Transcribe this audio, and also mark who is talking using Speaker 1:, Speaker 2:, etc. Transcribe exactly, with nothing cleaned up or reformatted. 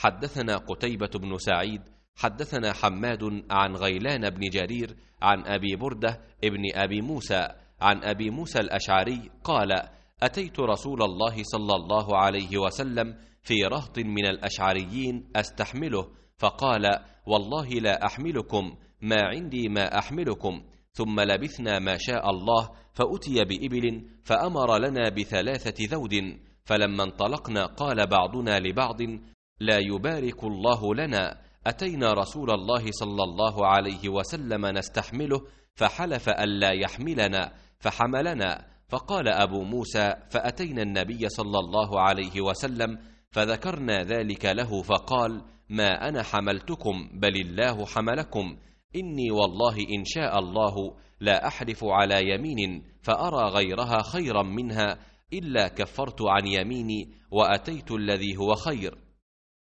Speaker 1: حدثنا قتيبة بن سعيد حدثنا حماد عن غيلان بن جرير عن أبي بردة ابن أبي موسى عن أبي موسى الأشعري قال: أتيت رسول الله صلى الله عليه وسلم في رهط من الأشعريين أستحمله، فقال: والله لا أحملكم، ما عندي ما أحملكم. ثم لبثنا ما شاء الله، فأتي بإبل فأمر لنا بثلاثة ذود، فلما انطلقنا قال بعضنا لبعض: لا يبارك الله لنا، أتينا رسول الله صلى الله عليه وسلم نستحمله فحلف ألا يحملنا فحملنا. فقال أبو موسى: فأتينا النبي صلى الله عليه وسلم فذكرنا ذلك له، فقال: ما أنا حملتكم بل الله حملكم، إني والله إن شاء الله لا أحلف على يمين فأرى غيرها خيرا منها إلا كفرت عن يميني وأتيت الذي هو خير.